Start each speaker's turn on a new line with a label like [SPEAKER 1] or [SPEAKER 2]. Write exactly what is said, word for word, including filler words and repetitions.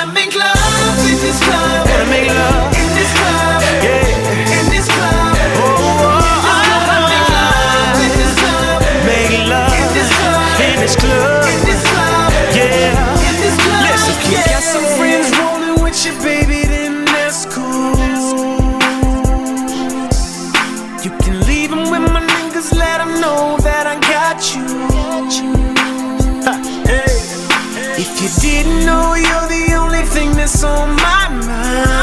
[SPEAKER 1] make love in this club.
[SPEAKER 2] Wanna make love
[SPEAKER 1] in this club.
[SPEAKER 2] Yeah.
[SPEAKER 1] In this club.
[SPEAKER 2] Oh, oh,
[SPEAKER 1] I wanna make love in this club.
[SPEAKER 2] make love
[SPEAKER 1] In this club.
[SPEAKER 2] in this club.
[SPEAKER 1] In this club.
[SPEAKER 2] Yeah.
[SPEAKER 1] In this club.
[SPEAKER 2] Listen,
[SPEAKER 1] yeah.
[SPEAKER 2] yeah.
[SPEAKER 1] Got some friends rolling with you, baby, then that's cool. You can leave them with my niggas, let them know that I got you. Ha, hey. If you didn't know, you're the only thing that's on my mind.